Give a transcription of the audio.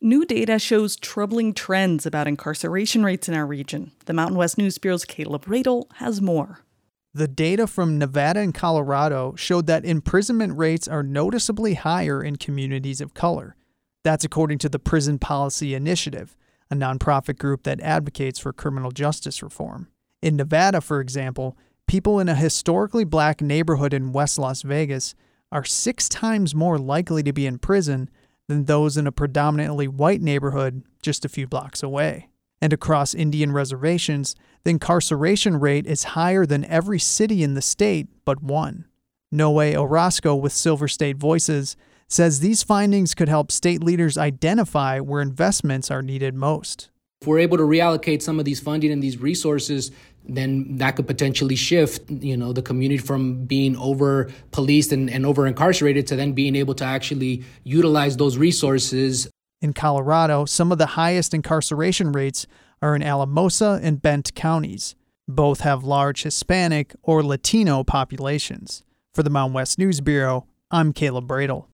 New data shows troubling trends about incarceration rates in our region. The Mountain West News Bureau's Caleb Radel has more. The data from Nevada and Colorado showed that imprisonment rates are noticeably higher in communities of color. That's according to the Prison Policy Initiative, a nonprofit group that advocates for criminal justice reform. In Nevada, for example, people in a historically black neighborhood in West Las Vegas are 6 times more likely to be in prison than those in a predominantly white neighborhood just a few blocks away. And across Indian reservations, the incarceration rate is higher than every city in the state but one. Noe Orozco with Silver State Voices says these findings could help state leaders identify where investments are needed most. If we're able to reallocate some of these funding and these resources, then that could potentially shift, the community from being over-policed and over-incarcerated to then being able to actually utilize those resources. In Colorado, some of the highest incarceration rates are in Alamosa and Bent counties. Both have large Hispanic or Latino populations. For the Mountain West News Bureau, I'm Caleb Radel.